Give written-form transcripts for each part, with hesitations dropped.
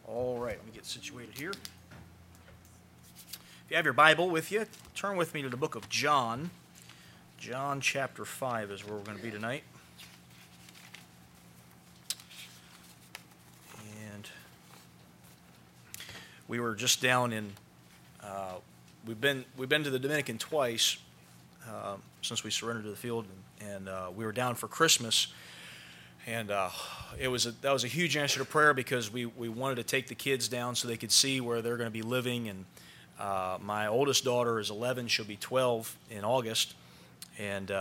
All right, let me get situated here. If you have your Bible with you, turn with me to the book of John. John chapter 5 is where we're going to be tonight. And we were just down in, we've been to the Dominican twice since we surrendered to the field, and we were down for Christmas. And that was a huge answer to prayer because we wanted to take the kids down so they could see where they're going to be living. And my oldest daughter is 11; she'll be 12 in August. And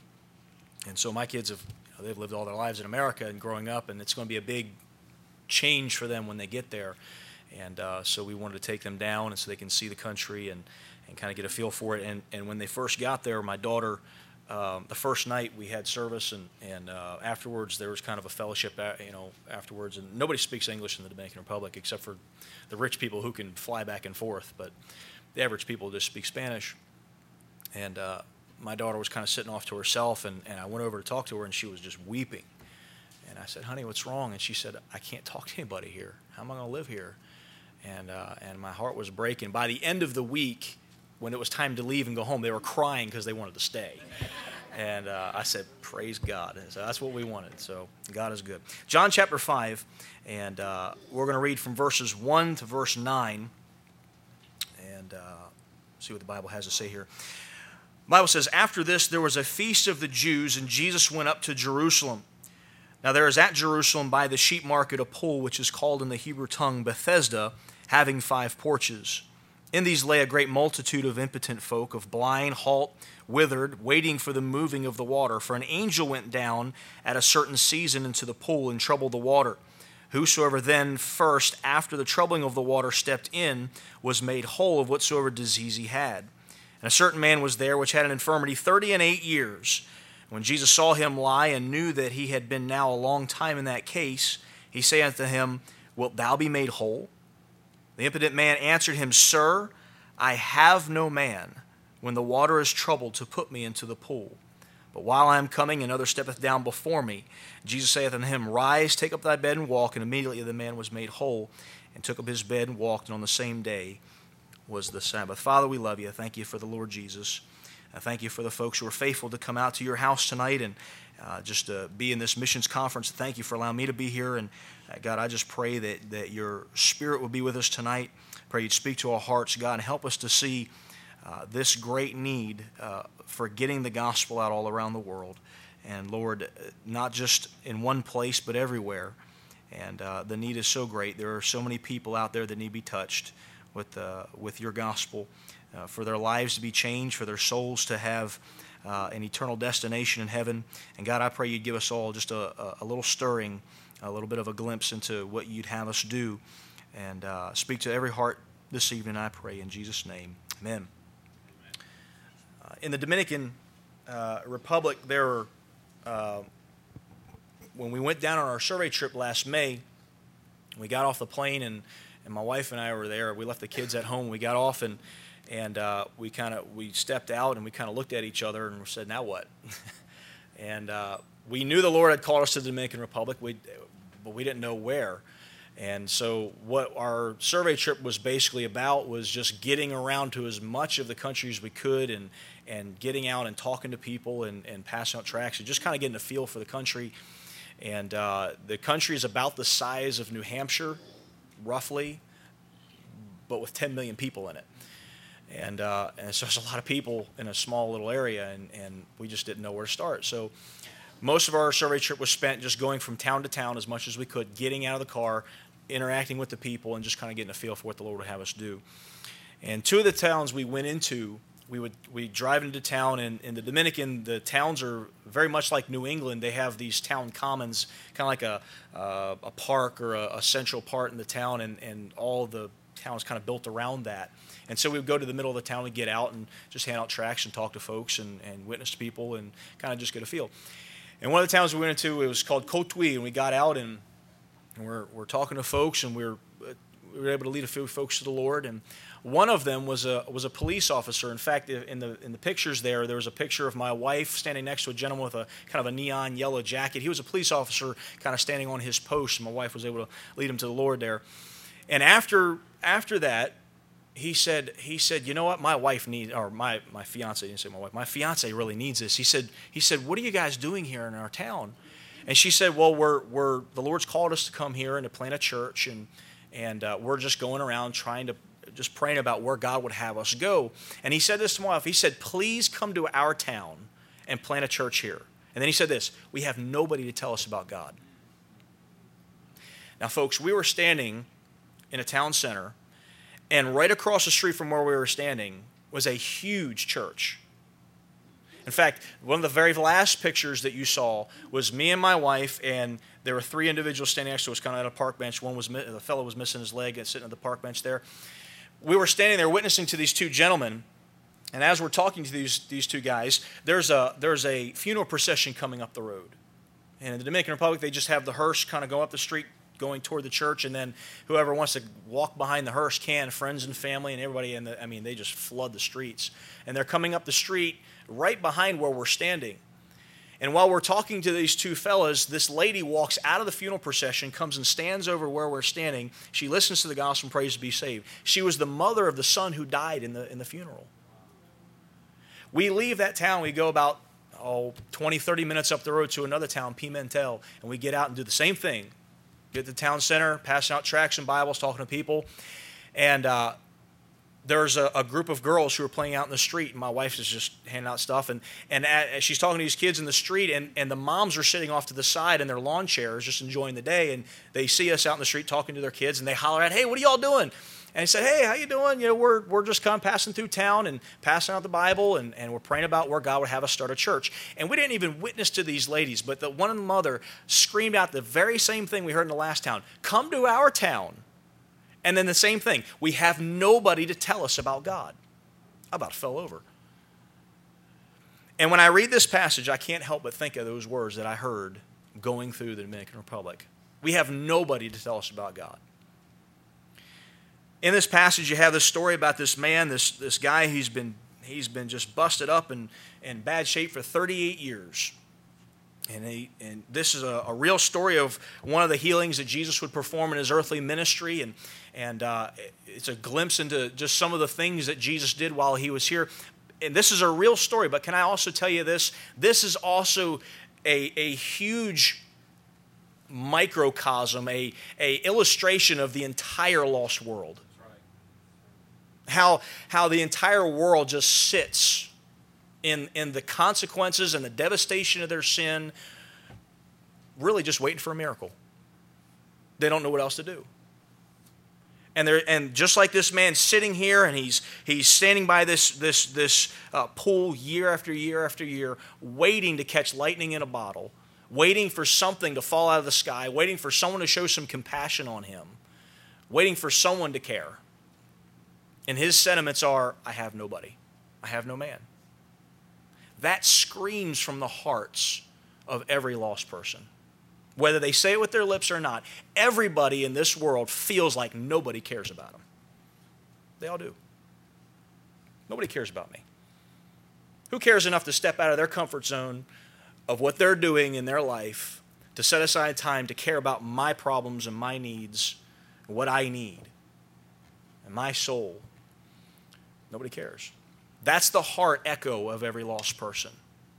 so my kids they've lived all their lives in America and growing up, and it's going to be a big change for them when they get there. And so we wanted to take them down and so they can see the country and kind of get a feel for it. And when they first got there, my daughter. The first night we had service, and afterwards there was kind of a fellowship, afterwards. And nobody speaks English in the Dominican Republic except for the rich people who can fly back and forth. But the average people just speak Spanish. And my daughter was kind of sitting off to herself, and I went over to talk to her, and she was just weeping. And I said, "Honey, what's wrong?" And she said, "I can't talk to anybody here. How am I going to live here?" And my heart was breaking. By the end of the week, when it was time to leave and go home, they were crying because they wanted to stay. And I said, praise God. And so that's what we wanted. So God is good. John chapter 5, and we're going to read from verses 1 to verse 9, and see what the Bible has to say here. The Bible says, "After this there was a feast of the Jews, and Jesus went up to Jerusalem. Now there is at Jerusalem by the sheep market a pool, which is called in the Hebrew tongue Bethesda, having 5 porches. In these lay a great multitude of impotent folk, of blind, halt, withered, waiting for the moving of the water. For an angel went down at a certain season into the pool and troubled the water. Whosoever then first, after the troubling of the water, stepped in, was made whole of whatsoever disease he had. And a certain man was there which had an infirmity 38 years. When Jesus saw him lie, and knew that he had been now a long time in that case, he said unto him, Wilt thou be made whole? The impotent man answered him, Sir, I have no man, when the water is troubled, to put me into the pool. But while I am coming, another steppeth down before me. Jesus saith unto him, Rise, take up thy bed, and walk. And immediately the man was made whole, and took up his bed, and walked. And on the same day was the Sabbath." Father, we love you. Thank you for the Lord Jesus. I thank you for the folks who are faithful to come out to your house tonight and just be in this missions conference. Thank you for allowing me to be here. And God, I just pray that your Spirit will be with us tonight. Pray you'd speak to our hearts, God, and help us to see this great need for getting the gospel out all around the world. And Lord, not just in one place, but everywhere. And the need is so great. There are so many people out there that need to be touched with your gospel, for their lives to be changed, for their souls to have an eternal destination in heaven. And God, I pray you'd give us all just a little stirring, a little bit of a glimpse into what you'd have us do. And speak to every heart this evening, I pray, in Jesus' name. Amen. In the Dominican Republic, there were, when we went down on our survey trip last May, we got off the plane, and my wife and I were there. We left the kids at home. We got off, and we stepped out, and we kind of looked at each other and we said, now what? And we knew the Lord had called us to the Dominican Republic, but we didn't know where. And so what our survey trip was basically about was just getting around to as much of the country as we could, and getting out and talking to people and passing out tracts and just kind of getting a feel for the country. And the country is about the size of New Hampshire, roughly, but with 10 million people in it. And so there's a lot of people in a small little area, and we just didn't know where to start. So most of our survey trip was spent just going from town to town as much as we could, getting out of the car, interacting with the people, and just kind of getting a feel for what the Lord would have us do. And 2 of the towns we went into, we drive into town, and in the Dominican, the towns are very much like New England. They have these town commons, kind of like a park or a central part in the town, and all the town is kind of built around that. And so we would go to the middle of the town and get out and just hand out tracts and talk to folks and witness to people and kind of just get a feel. And one of the towns we went into, it was called Cotuí, and we got out and we're talking to folks, and we were able to lead a few folks to the Lord. And one of them was a police officer. In fact, in the pictures there was a picture of my wife standing next to a gentleman with a kind of a neon yellow jacket. He was a police officer kind of standing on his post, and my wife was able to lead him to the Lord there. And after that, he said, you know what, my wife needs, or my fiance, didn't say my wife, my fiance really needs this. He said, what are you guys doing here in our town? And she said, well, we're the Lord's called us to come here and to plant a church, and we're just going around just praying about where God would have us go. And he said this to my wife. He said, please come to our town and plant a church here. And then he said this, we have nobody to tell us about God. Now, folks, we were standing in a town center, and right across the street from where we were standing was a huge church. In fact, one of the very last pictures that you saw was me and my wife, and there were 3 individuals standing next to us, kind of at a park bench. The fellow was missing his leg and sitting at the park bench there. We were standing there witnessing to these 2 gentlemen, and as we're talking to these 2 guys, there's a funeral procession coming up the road. And in the Dominican Republic, they just have the hearse kind of go up the street going toward the church, and then whoever wants to walk behind the hearse can, friends and family and everybody, they just flood the streets. And they're coming up the street right behind where we're standing. And while we're talking to these 2 fellas, this lady walks out of the funeral procession, comes and stands over where we're standing. She listens to the gospel and prays to be saved. She was the mother of the son who died in the funeral. We leave that town, we go about 20, 30 minutes up the road to another town, Pimentel, and we get out and do the same thing. Get to the town center, passing out tracts and Bibles, talking to people. And there's a group of girls who are playing out in the street, and my wife is just handing out stuff. And she's talking to these kids in the street, and the moms are sitting off to the side in their lawn chairs just enjoying the day. And they see us out in the street talking to their kids, and they holler out, hey, what are y'all doing? And he said, hey, how you doing? We're just kind of passing through town and passing out the Bible, and we're praying about where God would have us start a church. And we didn't even witness to these ladies, but the one mother screamed out the very same thing we heard in the last town. Come to our town. And then the same thing. We have nobody to tell us about God. I about fell over. And when I read this passage, I can't help but think of those words that I heard going through the Dominican Republic. We have nobody to tell us about God. In this passage, you have this story about this man, this guy. He's been just busted up and in bad shape for 38 years. And this is a real story of one of the healings that Jesus would perform in his earthly ministry. And it's a glimpse into just some of the things that Jesus did while he was here. And this is a real story, but can I also tell you this? This is also a huge microcosm, a illustration of the entire lost world. How the entire world just sits in the consequences and the devastation of their sin, really just waiting for a miracle. They don't know what else to do. And just like this man sitting here, and he's standing by this pool year after year after year, waiting to catch lightning in a bottle, waiting for something to fall out of the sky, waiting for someone to show some compassion on him, waiting for someone to care. And his sentiments are, I have nobody. I have no man. That screams from the hearts of every lost person. Whether they say it with their lips or not, everybody in this world feels like nobody cares about them. They all do. Nobody cares about me. Who cares enough to step out of their comfort zone of what they're doing in their life to set aside time to care about my problems and my needs, and what I need, and my soul? Nobody cares. That's the heart echo of every lost person.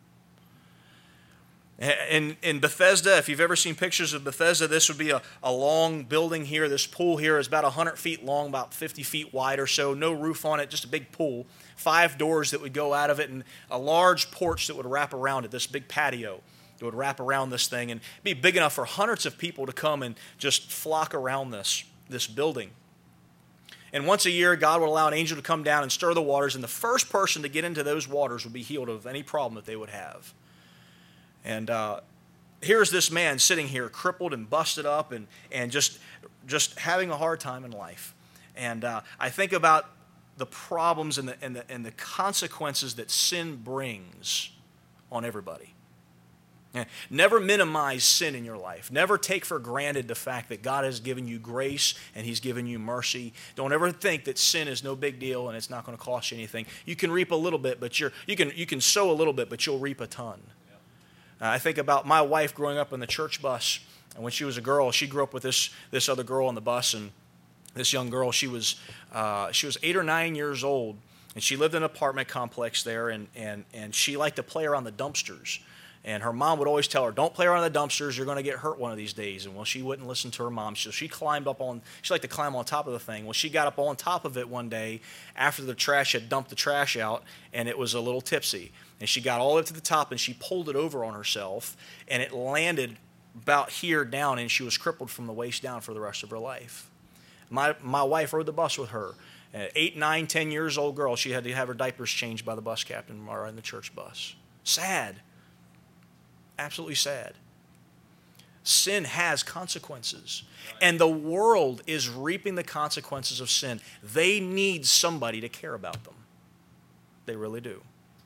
In Bethesda, if you've ever seen pictures of Bethesda, this would be a long building here. This pool here is about 100 feet long, about 50 feet wide or so. No roof on it, just a big pool. 5 doors that would go out of it, and a large porch that would wrap around it, this big patio that would wrap around this thing and be big enough for hundreds of people to come and just flock around this building. And once a year, God would allow an angel to come down and stir the waters, and the first person to get into those waters would be healed of any problem that they would have. And here's this man sitting here, crippled and busted up and just having a hard time in life. And I think about the problems and the consequences that sin brings on everybody. Never minimize sin in your life. Never take for granted the fact that God has given you grace and He's given you mercy. Don't ever think that sin is no big deal and it's not going to cost you anything. You can reap a little bit, but you can sow a little bit, but you'll reap a ton. I think about my wife growing up in the church bus, and when she was a girl, she grew up with this other girl on the bus, and This young girl, she was 8 or 9 years old, and she lived in an apartment complex there, and she liked to play around the dumpsters. And her mom would always tell her, don't play around the dumpsters, you're going to get hurt one of these days. And well, she wouldn't listen to her mom, so she climbed up on, she liked to climb on top of the thing. Well, she got up on top of it one day after the trash had dumped the trash out, and it was a little tipsy. And she got all the way up to the top, and she pulled it over on herself, and it landed about here down, and she was crippled from the waist down for the rest of her life. My wife rode the bus with her. 8, 9, 10 years old girl, she had to have her diapers changed by the bus captain or in the church bus. Sad. Absolutely sad. Sin has consequences, and the world is reaping the consequences of sin. They need somebody to care about them. They really do.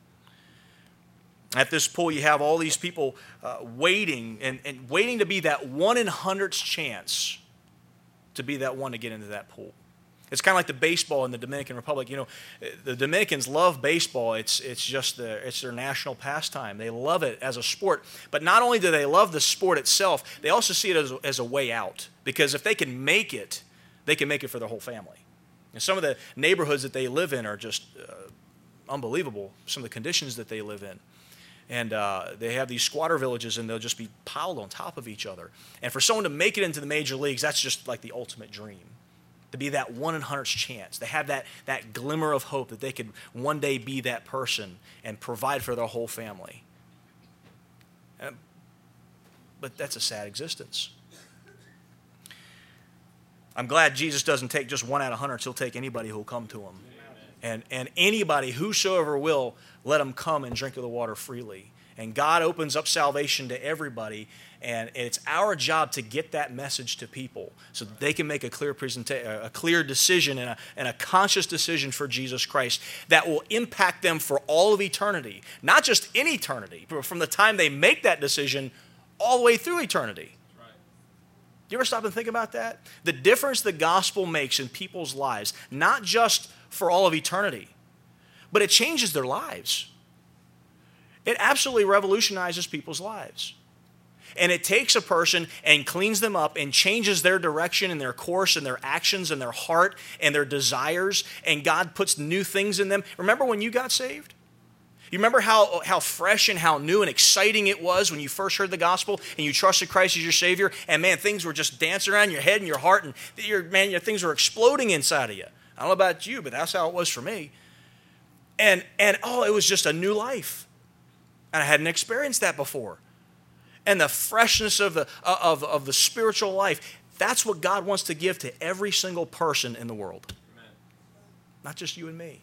At this pool, you have all these people waiting and waiting to be that 1 in 100's chance to be that one to get into that pool. It's kind of like the baseball in the Dominican Republic. You know, the Dominicans love baseball. It's their national pastime. They love it as a sport. But not only do they love the sport itself, they also see it as a way out. Because if they can make it, they can make it for their whole family. And some of the neighborhoods that they live in are just unbelievable, some of the conditions that they live in. And they have these squatter villages, and they'll just be piled on top of each other. And for someone to make it into the major leagues, that's just like the ultimate dream. To be that 1 in 100's chance. They have that glimmer of hope that they could one day be that person and provide for their whole family. But that's a sad existence. I'm glad Jesus doesn't take just 1 out of 100. He'll take anybody who will come to him. And anybody, whosoever will, let them come and drink of the water freely. And God opens up salvation to everybody, and it's our job to get that message to people so that they can make a clear decision and a conscious decision for Jesus Christ that will impact them for all of eternity. Not just in eternity, but from the time they make that decision all the way through eternity. Right. Do you ever stop and think about that? The difference the gospel makes in people's lives, not just for all of eternity, but it changes their lives. It absolutely revolutionizes people's lives. And it takes a person and cleans them up and changes their direction and their course and their actions and their heart and their desires, and God puts new things in them. Remember when you got saved? You remember how fresh and how new and exciting it was when you first heard the gospel and you trusted Christ as your Savior, and man, things were just dancing around your head and your heart, and your things were exploding inside of you. I don't know about you, but that's how it was for me. And it was just a new life. And I hadn't experienced that before. And the freshness of the spiritual life, that's what God wants to give to every single person in the world. Amen. Not just you and me.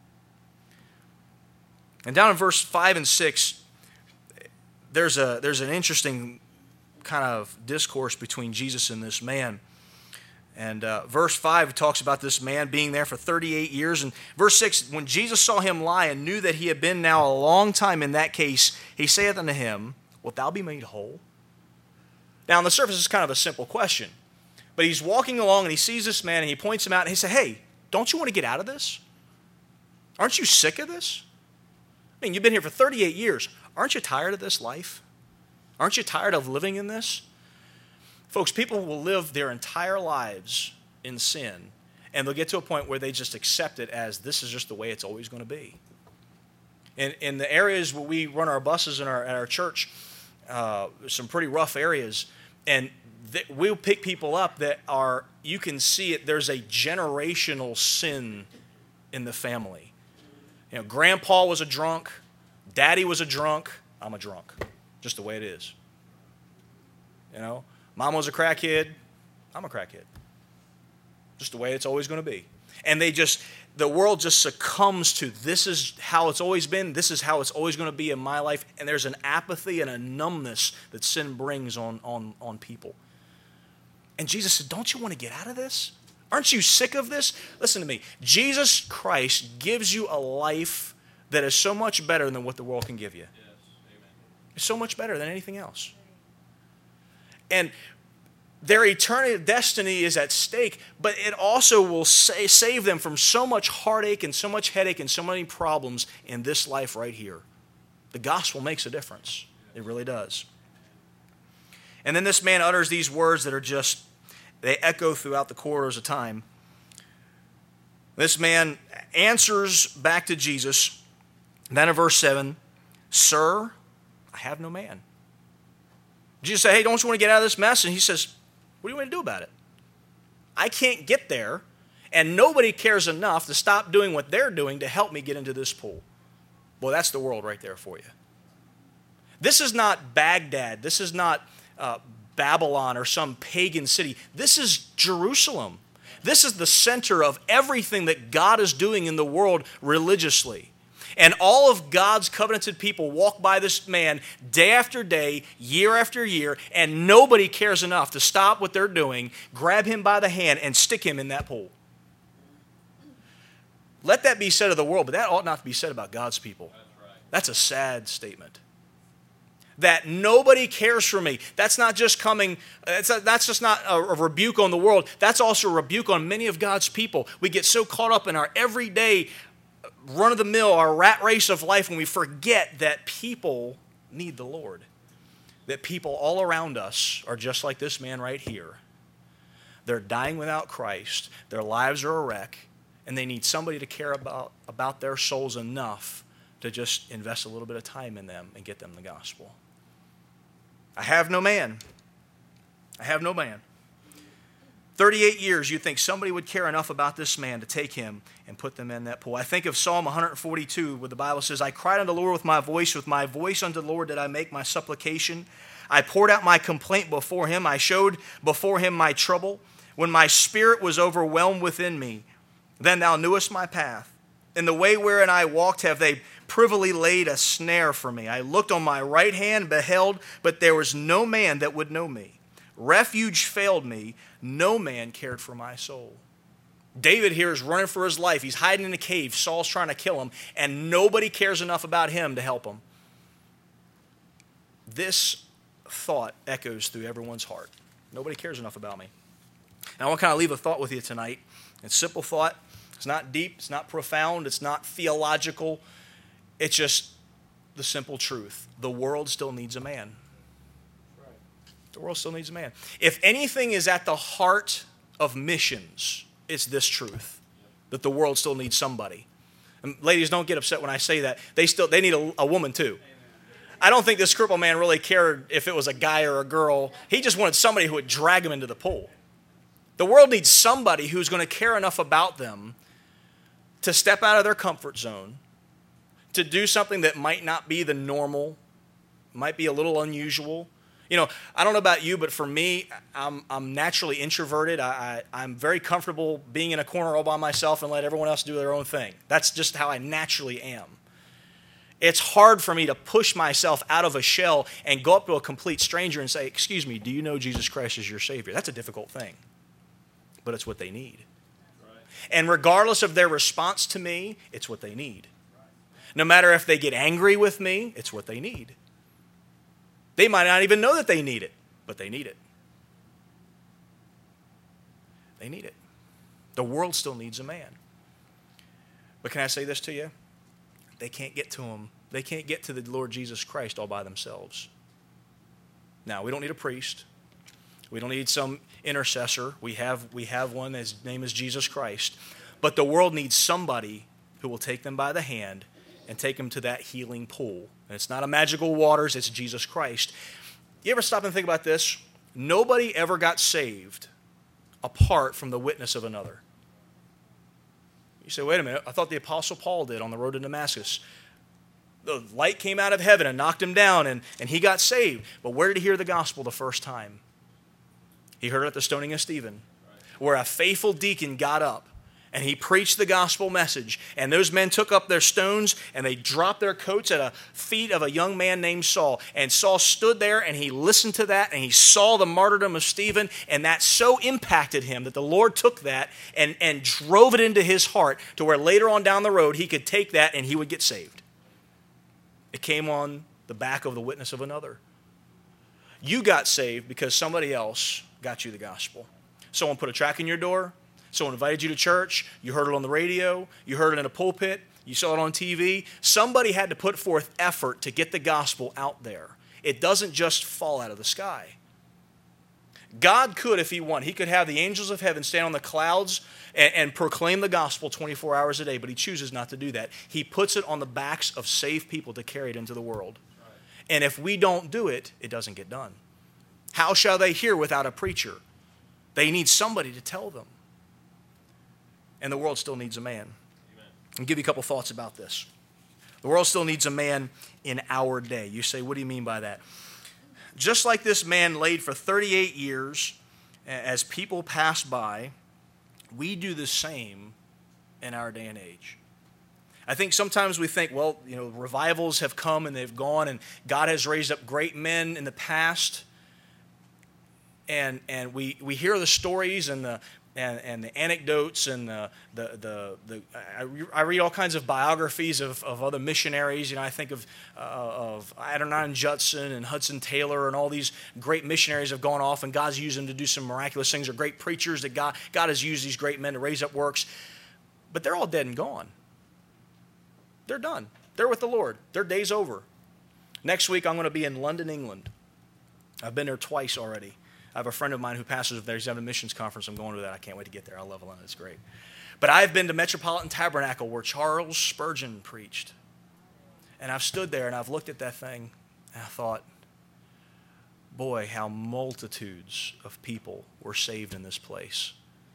And down in verse 5 and 6, there's an interesting kind of discourse between Jesus and this man. And verse 5 talks about this man being there for 38 years. And verse 6, when Jesus saw him lie and knew that he had been now a long time in that case, he saith unto him, wilt thou be made whole? Now, on the surface, it's kind of a simple question. But he's walking along and he sees this man and he points him out and he says, hey, don't you want to get out of this? Aren't you sick of this? I mean, you've been here for 38 years. Aren't you tired of this life? Aren't you tired of living in this? Folks, people will live their entire lives in sin, and they'll get to a point where they just accept it as this is just the way it's always going to be. In the areas where we run our buses at our church, some pretty rough areas, and we'll pick people up that are, you can see it, there's a generational sin in the family. You know, grandpa was a drunk, daddy was a drunk, I'm a drunk. Just the way it is. You know? Mom was a crackhead, I'm a crackhead. Just the way it's always going to be. And the world just succumbs to this is how it's always been, this is how it's always going to be in my life, and there's an apathy and a numbness that sin brings on people. And Jesus said, don't you want to get out of this? Aren't you sick of this? Listen to me. Jesus Christ gives you a life that is so much better than what the world can give you. Yes. Amen. It's so much better than anything else. And their eternal destiny is at stake, but it also will save them from so much heartache and so much headache and so many problems in this life right here. The gospel makes a difference. It really does. And then this man utters these words that are just They echo throughout the corridors of time. This man answers back to Jesus. Then in verse 7, "Sir, I have no man." Jesus said, "Hey, don't you want to get out of this mess?" And he says, "What do you want to do about it? I can't get there, and nobody cares enough to stop doing what they're doing to help me get into this pool." Well, that's the world right there for you. This is not Baghdad. This is not Babylon or some pagan city. This is Jerusalem. This is the center of everything that God is doing in the world religiously. And all of God's covenanted people walk by this man day after day, year after year, and nobody cares enough to stop what they're doing, grab him by the hand, and stick him in that pool. Let that be said of the world, but that ought not to be said about God's people. That's a sad statement. That nobody cares for me. That's not just that's just not a rebuke on the world. That's also a rebuke on many of God's people. We get so caught up in our everyday run-of-the-mill, our rat race of life, when we forget that people need the Lord. That people all around us are just like this man right here. They're dying without Christ. Their lives are a wreck, and they need somebody to care about their souls enough to just invest a little bit of time in them and get them the gospel. I have no man. I have no man. 38 years, you think somebody would care enough about this man to take him and put them in that pool. I think of Psalm 142, where the Bible says, "I cried unto the Lord with my voice unto the Lord did I make my supplication. I poured out my complaint before him. I showed before him my trouble. When my spirit was overwhelmed within me, then thou knewest my path. In the way wherein I walked have they privily laid a snare for me. I looked on my right hand, beheld, but there was no man that would know me. Refuge failed me. No man cared for my soul." David here is running for his life. He's hiding in a cave. Saul's trying to kill him, and nobody cares enough about him to help him. This thought echoes through everyone's heart. Nobody cares enough about me. And I want to kind of leave a thought with you tonight. It's a simple thought. It's not deep. It's not profound. It's not theological. It's just the simple truth. The world still needs a man. The world still needs a man. If anything is at the heart of missions, it's this truth, that the world still needs somebody. And ladies, don't get upset when I say that. They need a woman too. I don't think this crippled man really cared if it was a guy or a girl. He just wanted somebody who would drag him into the pool. The world needs somebody who's going to care enough about them to step out of their comfort zone, to do something that might not be the normal, might be a little unusual. You know, I don't know about you, but for me, I'm naturally introverted. I'm very comfortable being in a corner all by myself and let everyone else do their own thing. That's just how I naturally am. It's hard for me to push myself out of a shell and go up to a complete stranger and say, "Excuse me, do you know Jesus Christ is your Savior?" That's a difficult thing, but it's what they need. Right. And regardless of their response to me, it's what they need. Right. No matter if they get angry with me, it's what they need. They might not even know that they need it, but they need it. They need it. The world still needs a man. But can I say this to you? They can't get to him. They can't get to the Lord Jesus Christ all by themselves. Now, we don't need a priest. We don't need some intercessor. We have one. His name is Jesus Christ. But the world needs somebody who will take them by the hand and take them to that healing pool. And it's not a magical waters, it's Jesus Christ. You ever stop and think about this? Nobody ever got saved apart from the witness of another. You say, wait a minute, I thought the Apostle Paul did on the road to Damascus. The light came out of heaven and knocked him down, and he got saved. But where did he hear the gospel the first time? He heard it at the stoning of Stephen, where a faithful deacon got up and he preached the gospel message. And those men took up their stones and they dropped their coats at the feet of a young man named Saul. And Saul stood there and he listened to that and he saw the martyrdom of Stephen. And that so impacted him that the Lord took that and drove it into his heart to where later on down the road he could take that and he would get saved. It came on the back of the witness of another. You got saved because somebody else got you the gospel. Someone put a tract in your door. Someone invited you to church. You heard it on the radio. You heard it in a pulpit. You saw it on TV. Somebody had to put forth effort to get the gospel out there. It doesn't just fall out of the sky. God could, if he wanted, he could have the angels of heaven stand on the clouds and proclaim the gospel 24 hours a day, but he chooses not to do that. He puts it on the backs of saved people to carry it into the world. And if we don't do it, it doesn't get done. How shall they hear without a preacher? They need somebody to tell them. And the world still needs a man. Amen. I'll give you a couple thoughts about this. The world still needs a man in our day. You say, what do you mean by that? Just like this man laid for 38 years, as people pass by, we do the same in our day and age. I think sometimes we think, well, revivals have come and they've gone, and God has raised up great men in the past, and we hear the stories and the anecdotes and I read all kinds of biographies of other missionaries. I think of Adoniram Judson and Hudson Taylor, and all these great missionaries have gone off, and God's used them to do some miraculous things. They're great preachers that God has used these great men to raise up works, but they're all dead and gone. They're done. They're with the Lord. Their day's over. Next week I'm going to be in London, England. I've been there twice already. I have a friend of mine who pastors there. He's having a missions conference. I'm going to that. I can't wait to get there. I love London. It's great. But I've been to Metropolitan Tabernacle where Charles Spurgeon preached. And I've stood there and I've looked at that thing and I thought, boy, how multitudes of people were saved in this place.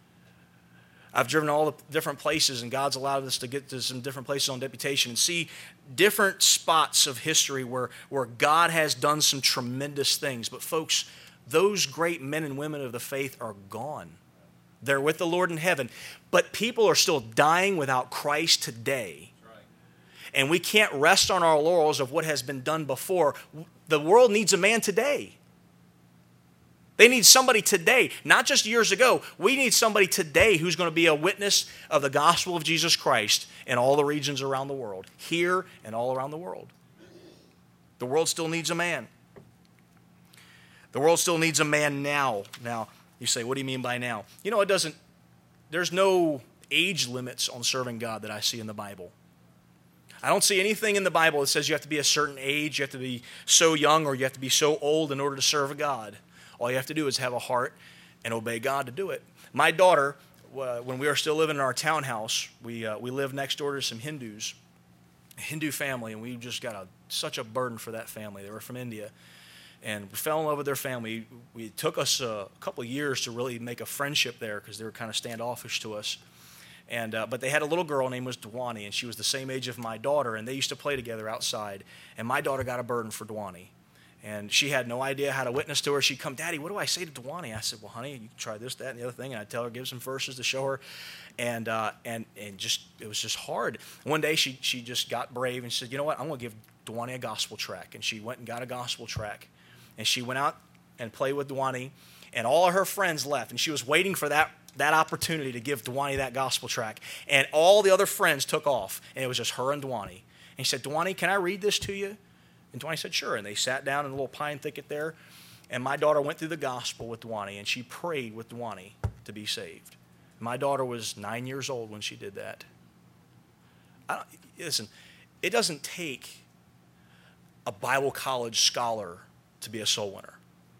I've driven all the different places, and God's allowed us to get to some different places on deputation and see different spots of history where God has done some tremendous things. But folks, those great men and women of the faith are gone. They're with the Lord in heaven. But people are still dying without Christ today. And we can't rest on our laurels of what has been done before. The world needs a man today. They need somebody today, not just years ago. We need somebody today who's going to be a witness of the gospel of Jesus Christ in all the regions around the world, here and all around the world. The world still needs a man. The world still needs a man now. Now, you say, what do you mean by now? There's no age limits on serving God that I see in the Bible. I don't see anything in the Bible that says you have to be a certain age, you have to be so young, or you have to be so old in order to serve God. All you have to do is have a heart and obey God to do it. My daughter, when we were still living in our townhouse, we lived next door to some Hindus, a Hindu family, and we just got such a burden for that family. They were from India, and we fell in love with their family. It took us a couple of years to really make a friendship there because they were kind of standoffish to us. But they had a little girl named Dwani, and she was the same age of my daughter, and they used to play together outside. And my daughter got a burden for Dwani. And she had no idea how to witness to her. She'd come, Daddy, what do I say to Dwani? I said, well, honey, you can try this, that, and the other thing. And I'd tell her, give some verses to show her. And it was just hard. One day she just got brave and said, you know what, I'm going to give Dwani a gospel track. And she went and got a gospel track. And she went out and played with Dwani. And all of her friends left. And she was waiting for that opportunity to give Dwani that gospel track. And all the other friends took off. And it was just her and Dwani. And he said, Dwani, can I read this to you? And Dwani said, sure. And they sat down in a little pine thicket there. And my daughter went through the gospel with Dwani, and she prayed with Dwani to be saved. My daughter was 9 years old when she did that. Listen, it doesn't take a Bible college scholar to be a soul winner.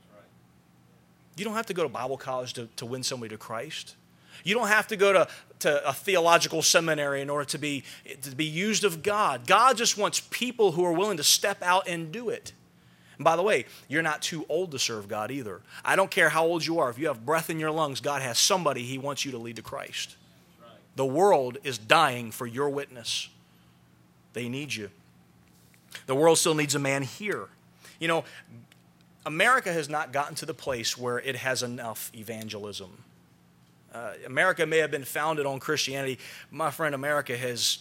You don't have to go to Bible college to win somebody to Christ. You don't have to go to a theological seminary in order to be used of God. God just wants people who are willing to step out and do it. And by the way, you're not too old to serve God either. I don't care how old you are. If you have breath in your lungs, God has somebody He wants you to lead to Christ. Right. The world is dying for your witness. They need you. The world still needs a man here. America has not gotten to the place where it has enough evangelism. America may have been founded on Christianity. My friend, America has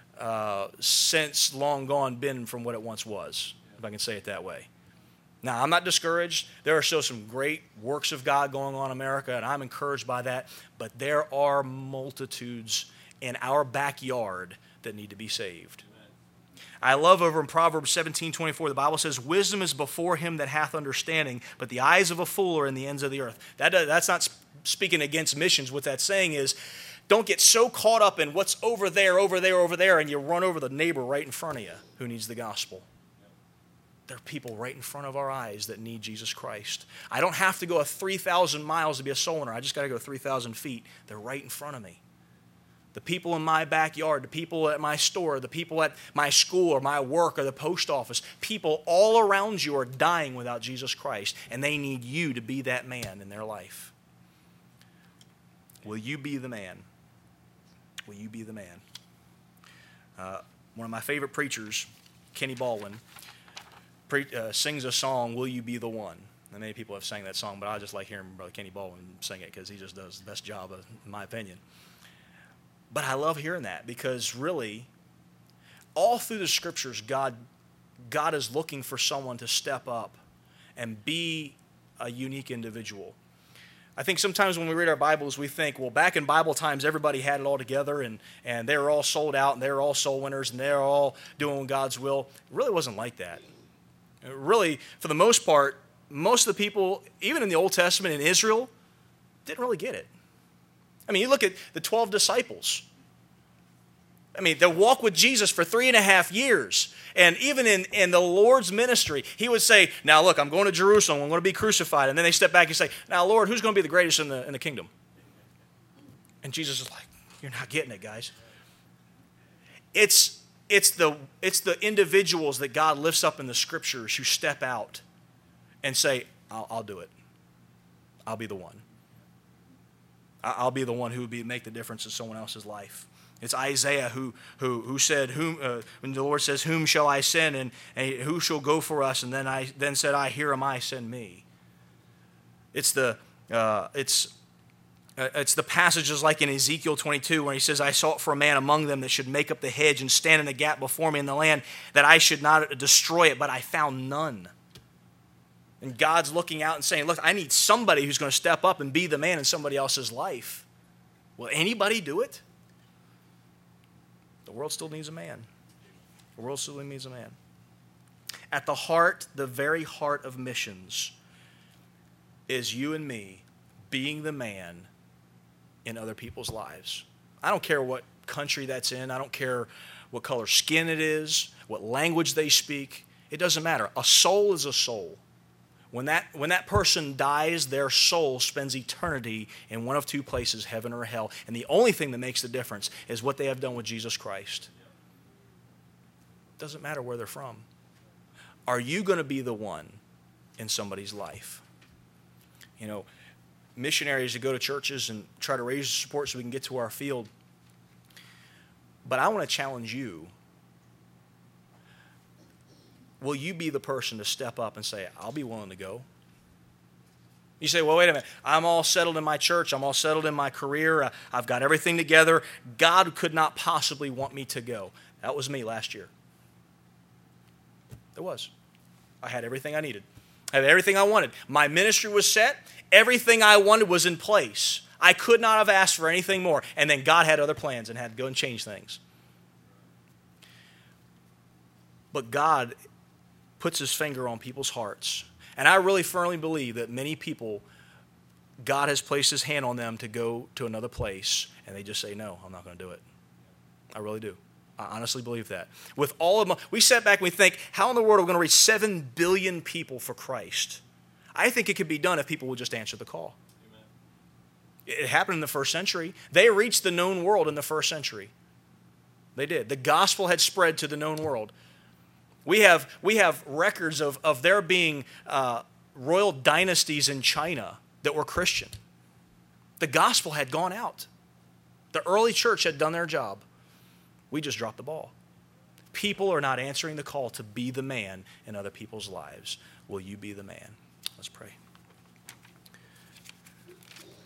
since long gone been from what it once was, if I can say it that way. Now, I'm not discouraged. There are still some great works of God going on in America, and I'm encouraged by that. But there are multitudes in our backyard that need to be saved. I love over in Proverbs 17:24, the Bible says, wisdom is before him that hath understanding, but the eyes of a fool are in the ends of the earth. That's not speaking against missions. What that's saying is, don't get so caught up in what's over there, and you run over the neighbor right in front of you who needs the gospel. there are people right in front of our eyes that need Jesus Christ. I don't have to go 3,000 miles to be a soul winner. I just got to go 3,000 feet. They're right in front of me. The people in my backyard, the people at my store, the people at my school or my work or the post office, people all around you are dying without Jesus Christ, and they need you to be that man in their life. Will you be the man? Will you be the man? One of my favorite preachers, Kenny Baldwin, sings a song, Will You Be the One? And many people have sang that song, but I just like hearing Brother Kenny Baldwin sing it because he just does the best job, in my opinion. But I love hearing that because really, all through the Scriptures, God is looking for someone to step up and be a unique individual. I think sometimes when we read our Bibles, we think, well, back in Bible times, everybody had it all together, and they were all sold out, and they were all soul winners, and they were all doing God's will. It really wasn't like that. Really, for the most part, most of the people, even in the Old Testament in Israel, didn't really get it. I mean, you look at the 12 disciples. I mean, they walked with Jesus for 3.5 years. And even in the Lord's ministry, he would say, now look, I'm going to Jerusalem. I'm going to be crucified. And then they step back and say, now, Lord, who's going to be the greatest in the kingdom? And Jesus is like, you're not getting it, guys. It's the individuals that God lifts up in the Scriptures who step out and say, I'll do it. I'll be the one. I'll be the one who would make the difference in someone else's life. It's Isaiah who said, when the Lord says, whom shall I send, and who shall go for us? And then said, here am I, send me. It's the passages like in Ezekiel 22 where he says, I sought for a man among them that should make up the hedge and stand in the gap before me in the land, that I should not destroy it, but I found none. And God's looking out and saying, look, I need somebody who's going to step up and be the man in somebody else's life. Will anybody do it? The world still needs a man. The world still needs a man. At the heart, the very heart of missions is you and me being the man in other people's lives. I don't care what country that's in. I don't care what color skin it is, what language they speak. It doesn't matter. A soul is a soul. When that person dies, their soul spends eternity in one of two places, heaven or hell. And the only thing that makes the difference is what they have done with Jesus Christ. It doesn't matter where they're from. Are you going to be the one in somebody's life? You know, missionaries that go to churches and try to raise support so we can get to our field. But I want to challenge you. Will you be the person to step up and say, I'll be willing to go? You say, well, wait a minute. I'm all settled in my church. I'm all settled in my career. I've got everything together. God could not possibly want me to go. That was me last year. It was. I had everything I needed. I had everything I wanted. My ministry was set. Everything I wanted was in place. I could not have asked for anything more. And then God had other plans and had to go and change things. But God puts his finger on people's hearts. And I really firmly believe that many people, God has placed his hand on them to go to another place, and they just say, no, I'm not going to do it. I really do. I honestly believe that. With all of my, we sit back and we think, how in the world are we going to reach 7 billion people for Christ? I think it could be done if people would just answer the call. Amen. It happened in the first century. They reached the known world in the first century. They did. The gospel had spread to the known world. We have records of there being royal dynasties in China that were Christian. The gospel had gone out. The early church had done their job. We just dropped the ball. People are not answering the call to be the man in other people's lives. Will you be the man? Let's pray.